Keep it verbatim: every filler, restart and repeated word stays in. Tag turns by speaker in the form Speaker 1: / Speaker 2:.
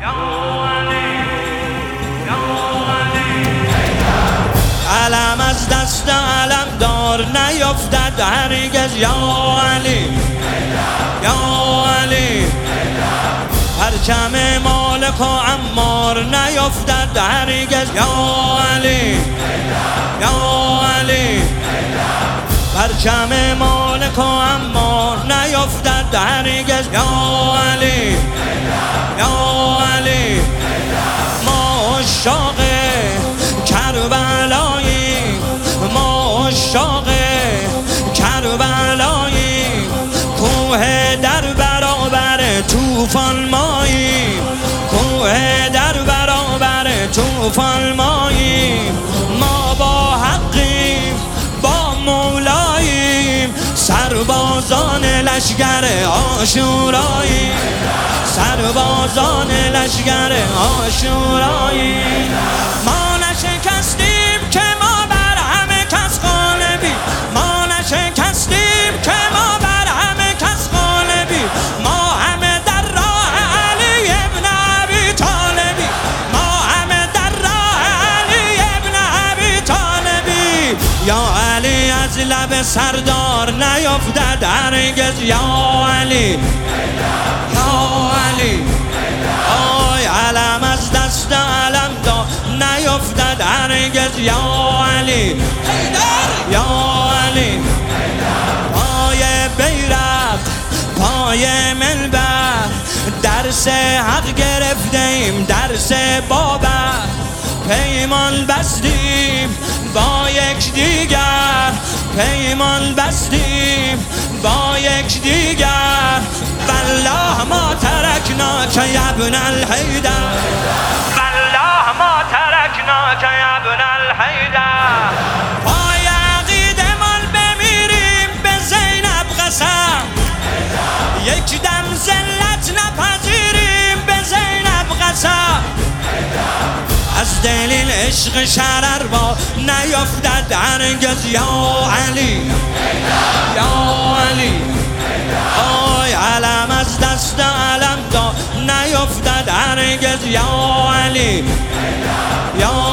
Speaker 1: علم از دست علم دار نیفتد هرگز یا علی یا علی پرچم مالک و عمار نیفتد هرگز یا علی یا علی پرچم مالک و عمار نیفتد هرگز یا علی یا علی ما عشاق کربلایی ما عشاق کربلایی کوه در برابر طوفان مایی کوه در برابر طوفان مایی ما با حقیم با مولاییم سربازان لشگر عاشورایی سربازان لشگر عاشورایی ما نشکستیم که ما بر همه کس غالبی ما نشکستیم که ما بر همه کس غالبی ما همه در راه علی ابن ابی طالبی ما همه در راه علی ابن ابی طالبی یا علی از لب سردار نیفتد هرگز یا علی یا علی آی علم از دست علم دا نیفتد هرگز یا علی یا علی پای بیرق پای منبر درس حق گرفتیم درس بابر پیمان بستیم با یک دیگر پیمان بستیم با یک دیگر والله ما ترکناک یا ابن الحیدر والله ما ترکناک یا ابن الحیدر پای عقیدمان بمیریم به زینب قسم یک دم ذلت نپذیریم به زینب قسم از دلیل عشق شرر با نیفتد هرگز یا علی یا علی آی علم از دست علم دا نیفتد هرگز یا علی یا